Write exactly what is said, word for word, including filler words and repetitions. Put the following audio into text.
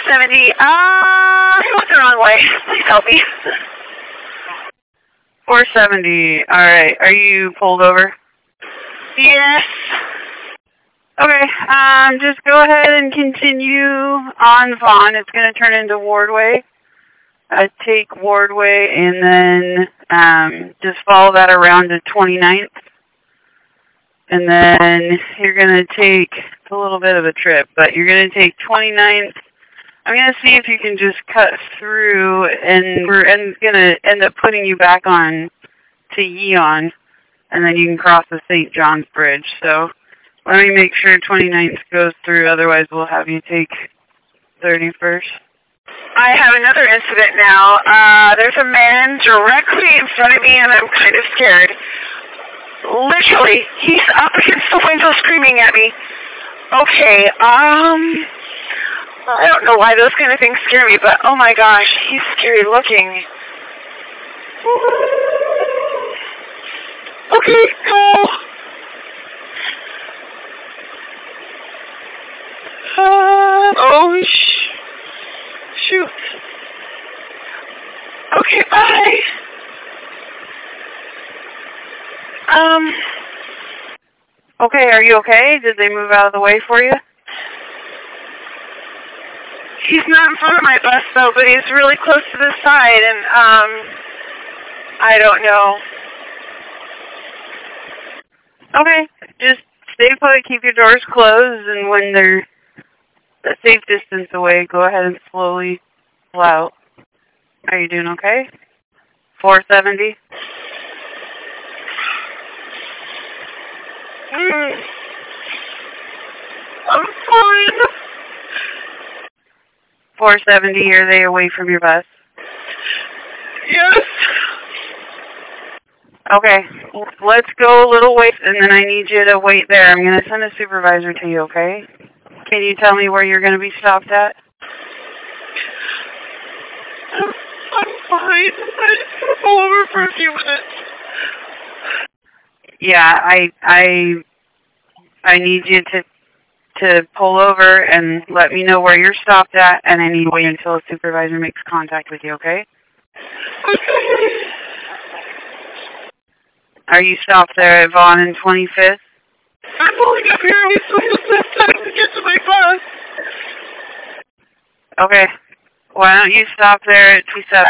seventy. Uh, I went the wrong way. Please help me. four seventy. All right. Are you pulled over? Yes. Okay. Um, just go ahead and continue on Vaughn. It's going to turn into Wardway. I take Wardway and then um, just follow that around to twenty-ninth. And then you're going to take, it's a little bit of a trip, but you're going to take twenty-ninth. I'm going to see if you can just cut through, and we're going to end up putting you back on to Yeon, and then you can cross the Saint John's Bridge. So let me make sure twenty-ninth goes through, otherwise we'll have you take thirty-first. I have another incident now. Uh, there's a man directly in front of me, and I'm kind of scared. Literally, he's up against the window screaming at me. Okay, um, I don't know why those kind of things scare me, but oh my gosh, he's scary looking. Okay, go. Uh, oh, sh shoot. Okay, bye. Um. Okay, are you okay? Did they move out of the way for you? He's not in front of my bus, though, but he's really close to the side, and, um, I don't know. Okay, just stay put, keep your doors closed, and when they're a safe distance away, go ahead and slowly pull out. Are you doing okay? four seventy? Mm. I'm fine. four seventy, are they away from your bus? Yes. Okay, let's go a little ways, and then I need you to wait there. I'm going to send a supervisor to you, okay? Can you tell me where you're going to be stopped at? I'm, I'm fine. I just want to pull over for a few minutes. Yeah, I I I need you to to pull over and let me know where you're stopped at, and I need to wait until a supervisor makes contact with you, okay? Okay. Are you stopped there at Vaughn and twenty-fifth? I'm pulling up here only so just time to get to my bus. Okay. Why don't you stop there at two seven?